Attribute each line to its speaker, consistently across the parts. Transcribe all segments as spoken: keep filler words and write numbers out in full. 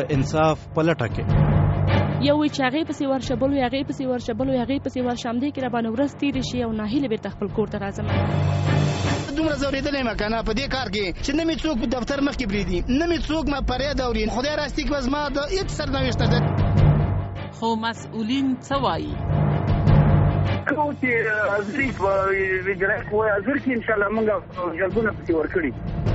Speaker 1: د انصاف په لټه کې.
Speaker 2: یو وی چې هغې پسې ورشه، بل وی هغې پسې ورشه، بل وی هغې پسې ورشه، همدې کې راباندې ورځ تېرې شي او ناهیلې بېرته خپل کور ته راځم.
Speaker 3: دومره ځورېدلی یم که نه په دې کار کې چې نه مې څوک دفتر مخکې پرېږدي، نه مې څوک فریاد اوري. خدای راستي که زما د هېڅ سرنوشته ده.
Speaker 4: خو مسؤلین څه وایي؟
Speaker 5: کوم چې حاضري په اجرایه قوه حاضر کړي انشاءالله موږ جلبونه پسې ورکړي.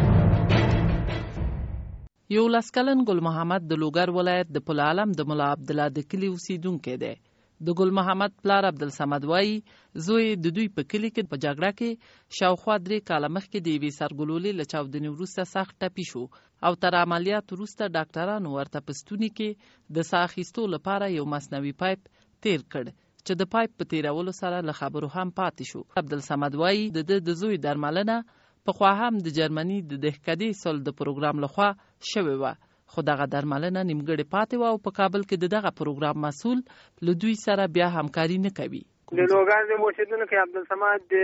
Speaker 4: یولس کلن ګل محمد د لوګر ولایت د پل عالم د ملا عبدالله د کلي اوسیدونکی دی. د ګل محمد پلار عبدالصمد وایي زوی د دوی په کلي کې په جګړه کې شاوخوا درې کاله مخکې د یوې سرګلولې له چاودنې وروسته سخت ټپي شو او تر عملیات وروسته ډاکټرانو ورته په ستوني کې د ساه اخیستو لپاره یو مصنوعي پایپ تیر کړ چې د پایپ په تیرولو سره له خبرو هم پاتې شو. عبدالصمد وایي د ده د زوی درملنه پخوا هم د جرمني د دهکدې صلح د پروګرام لخوا شوې وه، خو دغه درملنه نیمګړې پاتې وه او په کابل کې د دغه پروګرام مسؤل له دوی سره بیا همکاري نه کوي.
Speaker 5: د لوګر د اوسېدونکي عبدالصمد د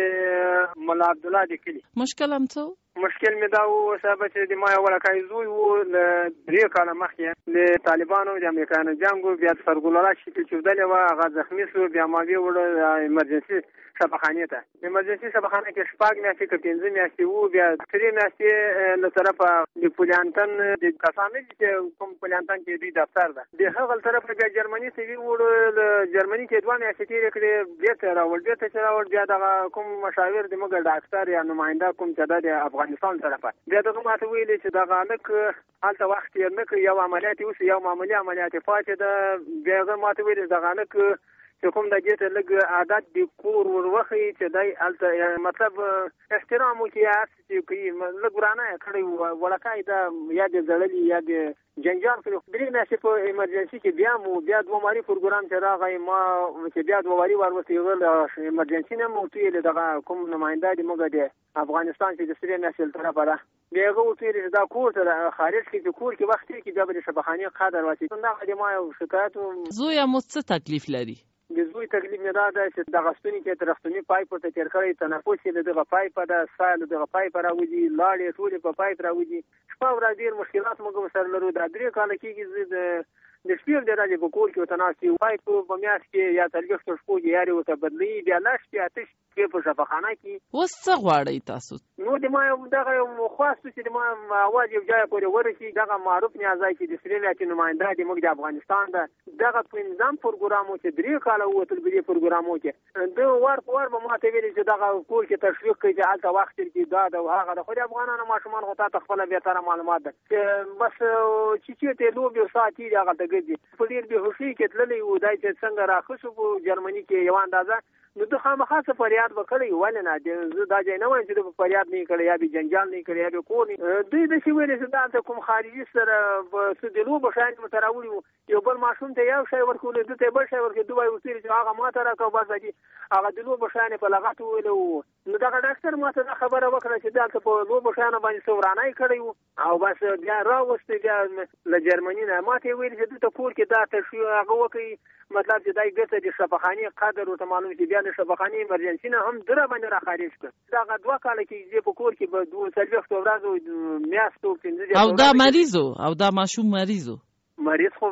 Speaker 5: ملا عبدالله د کلي
Speaker 4: مشکل هم څه
Speaker 5: مشکل مې دا و صاحب چې د ما یو وړکی زوی و له درې کاله مخکې د طالبانو د امریکایانو جنګ و، بیا د سرګلوله شکل چودلې وه، هغه زخمي شو، بیا ما ویې وړه ایمرجنسي شفاخانې ته. ایمرجنسي شفاخانه کې شپږ میاشتې که پنځه میاشتې وو، بیا درې میاشتې له طرفه د پولیانتن د کسان نه دي چې کوم پولیانتن کې دوی دفتر ده د هغه له طرفه بیا جرمني ته ویې وړه. له جرمني کې دوه میاشتې تېرې کړې، بېرته راوړ بېرته چې راوړ بیا دغه کوم مشاور د موږ ډاکټر یا نماینده کوم چې ده د افغانستان طرفه بیا دغه ماته ویلې چې دغه هلک هلته وخت تېر نه کړي، یو عملیات یې وشي، یو معمولي عملیات یې پاتې ده. بیا هغه ماته ویلې چې دغه هلک چې کوم د دې ته لږ عادت د کور ور وښیي چې دی هلته مطلب احترام وکړي، هر څه چې کوي لږ ورانه یې کړی وړکی ده یا دې زړلي یا دې جنجال کړي. درې میاشتې په ایمرجنسي کې بیا مو بیا دوه ماري پروګرام چې راغی ما چې بیا دوه ماري ور وسېږل ایمرجنسي نه مو ورته ویلې دغه کوم نماینده د موږ د افغانستان چې د سرې میاشتې له طرفه ده بیا هغه ورته ویلې چې دا کور ته خارج کړي چې کور کې وخت تېر کړي بیا به د شفاخانې قدر واچوي. دغه د ما یو شکایت و.
Speaker 4: زویه مو څه تکلیف لري؟
Speaker 5: د زوی تکلیف مې دا ده چې دغه ستوني کې ترختوني پایپ ورته تېر کړی، تنفس یې له دغه پایپه ده، ساه له دغه پایپه راوځي، لاړې ټولې په پایپ راوځي. شپه ورځ ډېر مشکلات موږ سره لرو. دا درې کاله کېږي زه د د شپې ورځې راځي په کور کې ورته ناست یم. پایپ په میاشت کې یا څلوېښتو شپو کې یارې ورته بدلوي، بیا لس شپې اته شپې په شفاخانه کې.
Speaker 4: اوس څه غواړئ تاسو؟
Speaker 5: نو د ما دغه یو خواست چې د ما اواز یو ځای پورې ورسي. دغه معروف نیازی چې د سرې میاشتې نماینده د موږ د افغانستان ده دغه پنځم پروګرام و چې درې کاله ووتل په دې پروګرامو کې ده وار په وار به ماته ویلې چې دغه کور کې تشویق کوي چې هلته وخت تېر کړي دا ده او هغه ده. خو د افغانانو ماشومان خو تا ته خپله بهتره معلومات ده چې بس چې چېرته یې لوبې او ساعت تېري هغلته ګرځي. په ډېر بېهوشۍ کې تللی و دی چې څنګه راښه شو په جرمني کې یوه اندازه نو ده خامخا څه فریاد به کړی ولې نه زه دا ځای نه وایم چې ده به فریاد نه یې کړی یا به جنجال نه یې کړی یا به کور نه دوی داسې ویلې چې دا هلته کوم خارجي سره څه د لوبو شیان مو ته راوړي وو. یو بل ماشوم ته یو شی ورکولو ده ته یې بل شی ورکړي. دوی ورته ویلې چې هغه ما ته راکړه بس دي هغه د لوبو شیان یې په لغت وویلو وو. نو دغه ډاکټر ما ته دا خبره وکړه چې دلته په لوبو شیانو باندې څه ورانه یې کړی وو او بس بیا راوستی بیا له جرمني نه ما ته یې ویلې چې دلته کور کې دا تشویق هغه وکړي مطلب چې دای ګټه د شفاخانې قدر ورته معلوم چې بیا د شفاخانې ایمرجنسي نه هم دره باندې را خارج کړ. دغه دوه کاله کې زه په کور کې به دوه څلوېښتو ورځو میاشتو پنځه
Speaker 4: او دا مریضو او دا ماشوم مریضو
Speaker 5: مریض خو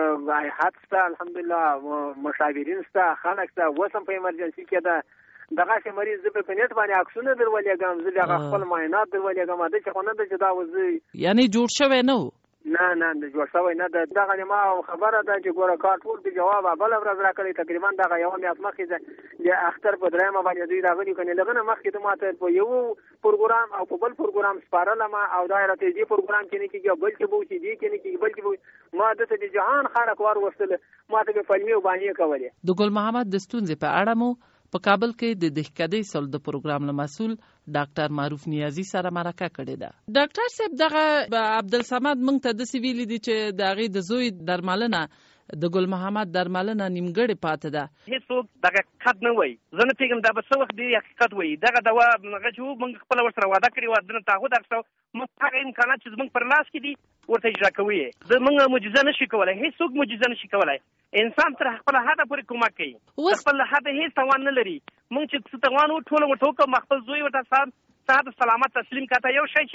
Speaker 5: حد شته الحمدلله مشاورین شته خلک شته اوس هم په ایمرجنسي کې ده. دغسې مریض زه په نیټ باندې عکسونه در ولېږم زه د هغه خپل معاینات در ولېږم داسې خو نه ده چې دا اوس زه
Speaker 4: یعنې جوړ شوی نه و
Speaker 5: نه نه د جوړ شوی نه ده. دغه د ما خبره ده چې ګوره کار ټول د جواب بله ورځ را کړی تقریبا دغه یوه میاشت مخکې د اختر په درېیمه باندې دوی راغلي که نه له هغه نه مخکې ده ما ته په یو پروګرام او په بل پروګرام سپارلم او دا یې راته دې پروګرام کې نه کېږي او بل کې به وشي دې کې نه کېږي بل کې به ما دته د جهان خلک ور وستله ما ته به پلمې او بانې کولې.
Speaker 4: د ګل محمد د ستونزې په اړه مو په کابل کې د دهکدې صلح د پروګرام له مسؤل ډاکټر معروف نیازي سره مرکه کړې ده. ډاکټر صاحب دغه عبدالصمد موږ ته داسې ویلي دي چې د هغې د زوی درملنه د ګل محمد درملنه نیمګړې پاتې ده.
Speaker 6: هېڅوک دغه حقیقت نه وایي. زه نه پوهېږم دا به څه وخت ډېر حقیقت وایي. دغه دوا هغه چې وو موږ خپله ورسره واده کړې وه دنه تعهد اخیستی موږ هغه امکانات چې زموږ پر لاس کې دي ورته اجرا کوو یې. موږ معجزه نه شي کولی. هېڅوک معجزه نه شي کولی. انسان تر خپله حده پورې کومک کوي. خپل حده هېڅ توان نه لري. موږ چې څه توان وو ټوله ورته وکړو. خپل زوی ورته صحت سلامت تسلیم کړه. یو شی چې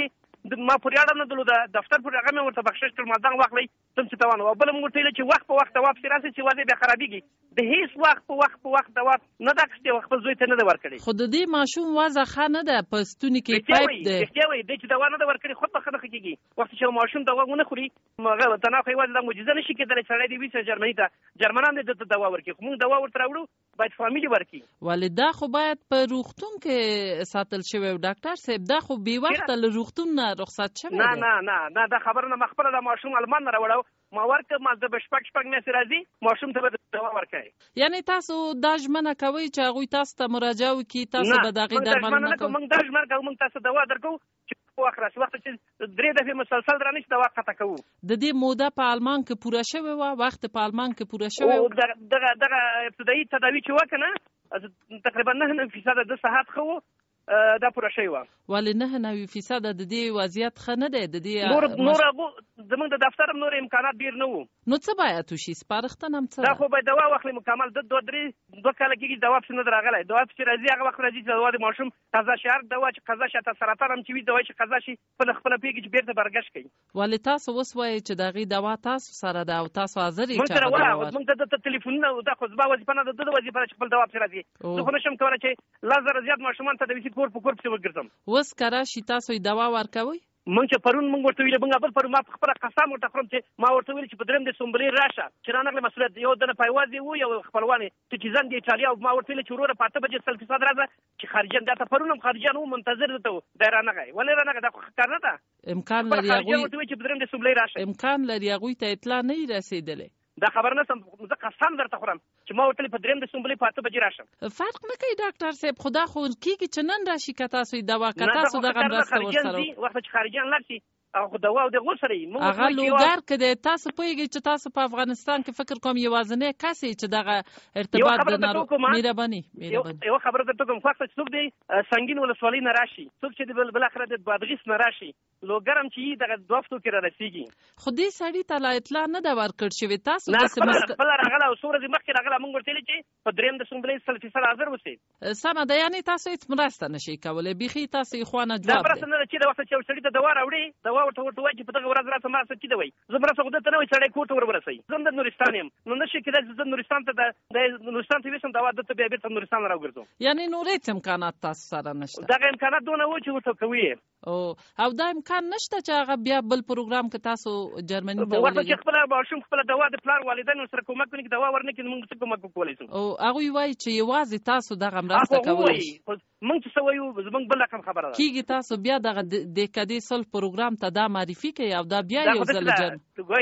Speaker 6: ما پورې اړه نه درلوده دفتر پورې هغه مې ورته بخشش کړ ما دغه واخلئ تم چې توان او بل موږ ورته ویل چې وخت په وخت دوا پسې راسئ چې وضع بیا خرابېږي د هېڅ وخت په وخت په وخت دوا نه ده اخیستې او خپل زوی ته نه ده ورکړې.
Speaker 4: خو د دې ماشوم وضع ښه نه ده په ستوني کې پایپ دی.
Speaker 6: رښتیا وایي دی چې دوا نه ده ورکړې خود به ښه نه ښه کېږي. وخت چې یو ماشوم دوا ونه خوري هغه تنها خو یوازې دا معجزه نه شي کېدلی سړی دې ویسه جرمني ته جرمنان دې دته دوا ورکړي خو موږ دوا ورته راوړو باید فامیل ورکړي.
Speaker 4: ولې دا خو باید په روغتون کې ساتل شوی و ډاکټر صاحب دا خو بې وخته له روغتون نه رخصت شوی
Speaker 6: نه نه نه نه دا خبره نه ما خپله دا ماشوم المان نه راوړو ما ورکړ ما زه به شپږ شپږ میاشتې راځي ماشوم ته به دوا ورکوي.
Speaker 4: یعنې تاسو دا ژمنه کوئ چې هغوی تاسو ته مراجعه وکړي تاسو به د هغې درملنه کوئ؟
Speaker 6: موږ دا ژمنه کوو موږ تاسو دوا درکوو چې په وخت راشي وخت چې درې دفعې مسلسل درانه شي دوا قطع کوو.
Speaker 4: د دې موده په آلمان کې پوره شوې وه وخت په آلمان کې پوره شوی و
Speaker 6: دغه دغه ابتدایي تداوي چې وه که نه تقریبا نه نه فیصده د صحت ښه و دا پوره شوی وه.
Speaker 4: ولې نه نوي فیصده د دې وضعیت ښه نه دی د دې
Speaker 6: نور نور زموږ د دفتر هم نور امکانات ډېر نه وو.
Speaker 4: نو څه باید وشي سپارښتنه هم څه
Speaker 6: دا خو باید دوا واخلي مکمل د دوه درې دوه کاله کېږي دوا پسې نه ده راغلی دوا پسې راځي هغه وخت راځي چې دوا د ماشوم قضا شي هر دوا چې قضا شي حتی سرطان هم چې وي دوا چې قضا شي خپله خپله پوهېږي چې بېرته برګشت کوي.
Speaker 4: ولې تاسو اوس وایئ چې د هغې دوا تاسو سره ده او تاسو حاضر یې
Speaker 6: موږ سره وه موږ ته د ټلیفونونه دا خو زما وظیفه نه ده د ده وظیفه ده چې خپل دوا پسې راځي. زه خو نه شم کولی چې لس زره زیات ماشومان ته د ویسي کور په کور پسې وګرځم.
Speaker 4: اوس که راشي تاسو یې دوا ورکوئ؟
Speaker 6: موږ چې پرون موږ ورته ویلې موږ بل پرون ما په خپله قسم ورته خورم چې ما ورته ویلې چې په درېیم د سنبلې راشه چې رانغلې مسؤلیت یو دنه پایواز یې و یو خپلوان یې ټیټیزن د ایټالیا او ما ورته ویلې چې وروره په اته بجې سل فیصد راځه چې خارجیان دا ته پرون هم خارجیان و منتظر دته و دی رانغی ولې رانغی دا خو ښه کار نه ده.
Speaker 4: امکان لري هغوی
Speaker 6: ورته ویل چې په درېیم د سنبلې راشه
Speaker 4: امکان لري هغوی ته اطلاع نه وي رسېدلی
Speaker 6: دا خبر نه سم زه قسم درته خورم چې ما ورته په درېیم د سنبلې په اته بجې راشم.
Speaker 4: فرق نه کوي ډاکټر صاحب خو دا خو کېږي چې نن راشي که تاسو یې دوا که تاسو دغه مرسته ورسره
Speaker 6: وخت چې خارجیان لاړ شي هغه دوا او دغه سره یې
Speaker 4: هغه لوګر که دی تاسو پوهېږئ چې تاسو په افغانستان کې فکر کوم یوازینی کس یې چې دغه ارتباط د ناروغ مهرباني
Speaker 6: یوه خبره درته کوم وخت چې څوک دی سنګین ولسوالۍ نه راشي څوک چې بالاخره د بادغیس نه راشي لوګر هم چې یي دغه دوه هفتو کې را رسېږي
Speaker 4: خو دې سړي ته لا اطلاع نه ده ورکړ شوې تاسو
Speaker 6: خپله راغله او څو ورځې مخکې راغله موږ ورته ویلې چې په درېیم د سنبلې سل فیصد حاضر اوسئ.
Speaker 4: سمه ده یعنې تاسو هېڅ مرسته نه شئ کولی بیخي تاسو یې خوا نه جواب دی.
Speaker 6: دا مرسته نه ده چې د وخت چې یو سړي ته دوا راوړې دوا ورته ورته وایي چې په دغه ورځ راسه مرسته چې ده وایي زه مرسته خو دلته نه وایي سړی کور ته ور ورسوي زه هم د نورستان یم نو نه شي کېدای چې زه نورستان ته د نورستان ته ویسم دوا دلته بیا بېرته نورستان نه راوګرځم.
Speaker 4: یعنې نور هېڅ امکانات تاسو سره نشته؟
Speaker 6: دغه امکانات دونه وو چې ورته کوي
Speaker 4: او او دا امکان نشته چې هغه بیا بل پروګرام کې تاسو جرمني ته
Speaker 6: ولېږئ وخت چې خپله ماشوم خپله دوا د پلار والدینو سره کومک ونکړي دوا ورنه کړي موږ څه کومک وکولی شو.
Speaker 4: او هغوی وایي چې یوازې تاسو دغه مرسته کولی شي.
Speaker 6: موږ چې څه وایو زموږ بل رقم خبره ده
Speaker 4: کېږي تاسو بیا دغه د کدې صلح پروګرام ته دا معرفي کوي او دا بیا یو ځل جرم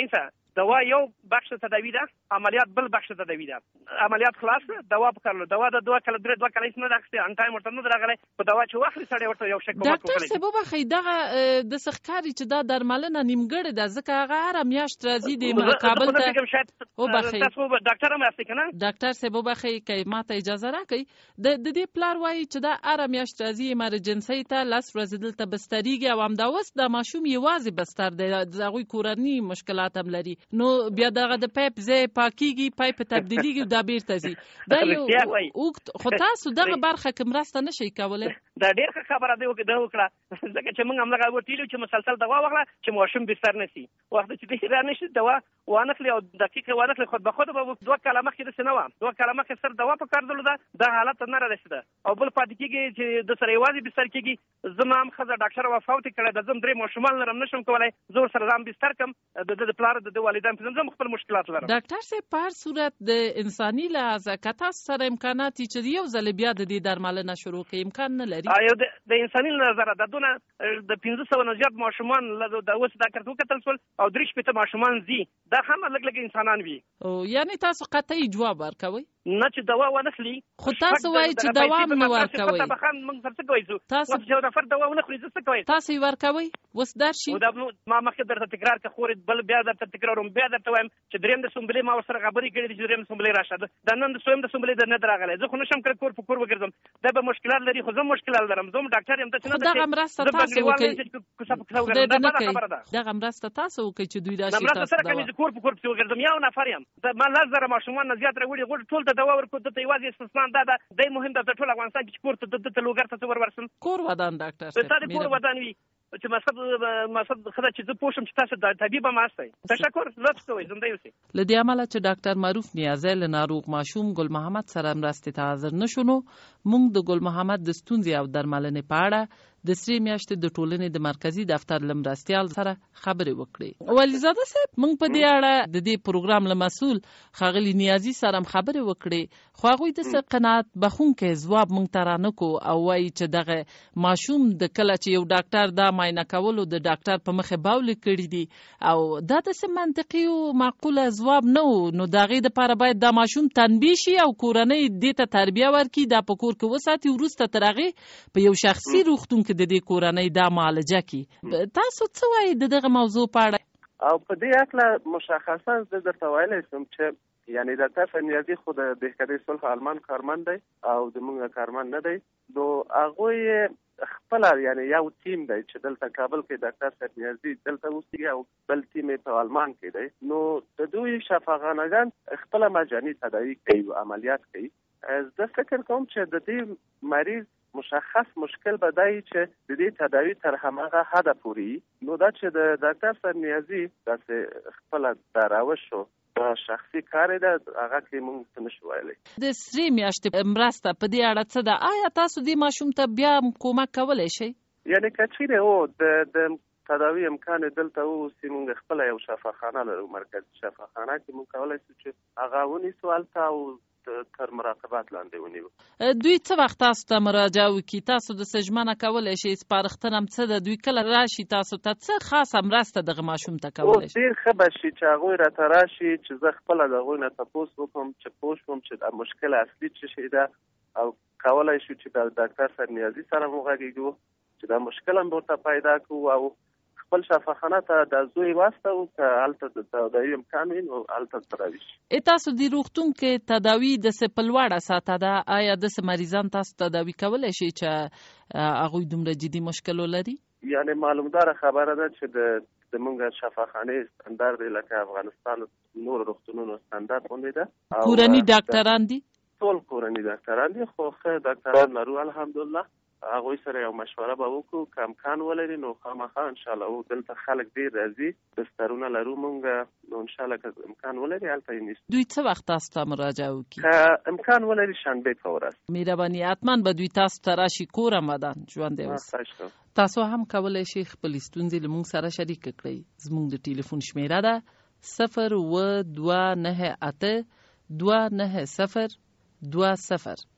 Speaker 6: دوا یو بخش تداوی ده عملیات بل بخش تداوی ده عملیات خلاص دوا پکړلو دوا د دوه کله درې دوه کله هیڅ نه راغلی ان ټایم ورته نه راغلی په دوا چې واخلي سړی ورته یو شک کومک وکړي.
Speaker 4: ډاکټر صاحب وبخئ دغه د ښکاري چې دا درملنه نیمګړې ده ځکه هغه هره میاشت راځي د کابل ته وبخئ
Speaker 6: تاسو ډاکټر هم یاستئ که نه
Speaker 4: ډاکټر صاحب وبخئ که ما ته اجازه راکړئ د دې پلار وایي چې دا هره میاشت راځي ایمرجنسۍ ته لس ورځې دلته بستریږي او همدا اوس دا ماشوم یوازې بستر دی د هغوی کورني مشکلات هم لري نو بیا دغه د پایپ ځای پاکیږي پایپ تبدیلیږي دا بیرته ځي دا یو اوږد خو تاسو دغه برخه کې مرسته نه شئ کولی.
Speaker 6: دا ډېر ښه خبره ده وکړه ځکه چې موږ همدغه ورته ویلي چې مسلسل دوا واخله چې ماشوم بستر نه شي وخت چې دی را نه شي دوا وانخلي او دقیقه وانخلي خود به خود به دوه کاله مخکې داسې نه وه دوه کاله مخکې سر دوا په کار درلوده دا حالت ته نه را رسېده او بل پاتې کېږي چې د سره یوازې بستر کېږي زما هم ښځه ډاکټره وفات یې کړې ده زه هم درې ماشومان لرم نه شم کولی زه ورسره ځان بستر کړم د ده د پلار د ده والدین پېژنم زه هم خپل مشکلات لرم.
Speaker 4: ډاکټر صاحب په هر صورت د انساني لحاظه که تاسو سره امکانات وي چې یو ځل بیا د دې درملنه شروع کړئ امکان نه لري؟
Speaker 6: یو د انساني نظره د دونه د پنځه سوه نه زیات ماشومان د اوس دا کارت وکتل شول او درې شپېته ماشومان ځي دا هم لږ لږ انسانان وي.
Speaker 4: یعنې تاسو قطعي جواب ورکوئ
Speaker 6: نه چې دوا ونخلي
Speaker 4: خو تاسو وایي چې دوا هم نه ورکوئ تاسو
Speaker 6: یو نفر دوا ونه خوري زه څه کوئ
Speaker 4: تاسو یې ورکوئ اوس درشي
Speaker 6: ما مخکې درته تکرار که خورې بل بیا درته تکراروم بیا درته وایم چې درېیم د سنبلې ما ورسره خبرې کړې دي چې درېیم د سنبلې راشه دا نن د څویم د سنبلې در نه ده راغلی زه خو نه شم کړی کور په کور وګرځم دا به مشکلات لري خو زه مشکلات لرم زه هم ډاکټر یم داسې نه ده
Speaker 4: دغه مرسته تاسو وکړئ دغه مرسته تاسو وکړئ چې دوی راشي
Speaker 6: مرسته سره کوي زه کور په کور پسې وګرځم یو نفر یم ما لس زره ماشومان نه زیات راوړي غوړي ټول ته دوا ورکړو دته یوازې استثنا دا ده دی مهم ده د ټول افغانستان کې چې کور ته دته لوګر ته ور ورسم
Speaker 4: کور ودان ډاکټر
Speaker 6: صاحب کور ودان وي چې مقصد مقصد خدا چې زه پوه شم چې تاسو د طبيب هم یاستئ. تشکر، لطف کوئ، زنده اوسئ.
Speaker 4: له دې امله چې ډاکټر معروف نیازی له ناروغ ماشوم ګل محمد سره مرستې ته حاضر نشو، نو موږ د ګل محمد د ستونزې او درملنې په اړه د سرې میاشتې د ټولنې د مرکزي دفتر له مرستیال سره خبرې وکړې. ولیزاده صاحب، موږ په دې اړه د دې پروګرام له مسؤل ښاغلي نیازي سره هم خبرې وکړې، خو هغوی داسې قناعت بخښونکی ځواب موږ ته رانکړو او وایي چې دغه ماشوم د کله چې یو ډاکټر دا معاینه کولو د ډاکټر په مخې باولې کړي دي او دا داسې منطقي او معقوله ځواب نه و، نو د هغې دپاره باید دا ماشوم تنبیه شي او کورنۍ دې ته تربیه ورکړي، دا په کور کې وساتي، وروسته تر هغې په یو شخصي روغتون کې د دې کورنۍ دا معالجه کړي. تاسو څه وایي د دغه موضوع په اړه؟
Speaker 7: او په دې هکله مشخصا زه درته ویلی شم چې یعنی ډاکټر صاحب نیازي خو د بهکدۍ صلح آلمان کارمند دی او زموږ کارمند نه دی، نو هغوی خپله یعنی یو ټیم دی چې دلته کابل کې ډاکټر صاحب نیازي دلته اوسېږي او بل ټیم یې په آلمان کې دی، نو د دوی شفاخانهګان خپله مجاني تداوي کوي او عملیات کوي. زه فکر کوم چې د دې مریض مشخص مشکل به دی چې د دې تداوي تر هماغه حده پورې، نو دا چې د ډاکټر صاحب نیازي داسې خپله دا روش شو دا شخصي کار ده، هغه کې موږ څه نشو ویلی. د
Speaker 4: سرې میاشتې مرسته په دې اړه څه ده؟ آیا تاسو دې ماشوم ته بیا کومک کولی شئ؟
Speaker 7: یعنې که چیرې هو د تداوي امکان دلته اوسي، موږ خپله یو شفاخانه لرو، مرکزي شفاخانه کې موږ کولی شو چې هغه ونیسو هلته او تر مراقبت لاندې ونیو.
Speaker 4: دوی څه وخت تاسو ته مراجعه وکړي؟ تاسو د څه ژمنه کولی شئ؟ سپارښتنه هم څه ده؟ دوی کله راشي تاسو ته څه خاصه مرسته دغه ماشوم ته کولی شي؟
Speaker 7: ډېر ښه به شي چې هغوی راته راشي چې زه خپله د هغوی نه تپوس وکړم چې پوه شوم چې د مشکل اصلي څه شی ده، او کولی شو چې د ډاکټر صاحب نیازي سره وغږېږو چې دا مشکل هم ورته پیدا کړو او خپل شفاخانه ته د زوی واستو که هلته د تداوي امکان وي نو هلته تداوي شي.
Speaker 4: تاسو د روغتون کې تداوي داسې په لوړه سطحه ده، آیا داسې مریضان تاسو تداوي کولی شي چې هغوی دومره جدي مشکل ولري؟
Speaker 7: یعنې معلومداره خبره ده چې د زموږ شفاخانې ستندرد لکه افغانستان نور روغتونونو ستندرد غوندې ده.
Speaker 4: کورني ډاکټران دي؟
Speaker 7: ټول کورني ډاکټران دي، خو ښه ډاکټران لرو الحمدلله. هغوی سره یو مشوره به وکړو، که امکان ولري نو خامخا انشاءالله. او دلته خلک ډېر راځي، بسترونه لرو موږ، نو انشاءالله که امکان ولري هلته یې نیسو.
Speaker 4: دوی څه وخت تاسو ته مراجعه وکړي؟
Speaker 7: که امکان ولري شنبې په ورځ.
Speaker 4: مهرباني حتما به دوی تاسو ته راشي، کور آمدن ژوندی اوسئ. تاسو هم کولی شئ خپلې ستونزې له موږ سره شریکه کړئ. زموږ د ټلیفون شمیره ده صفر اوه دوه نهه اته دوه نهه صفر دوه صفر.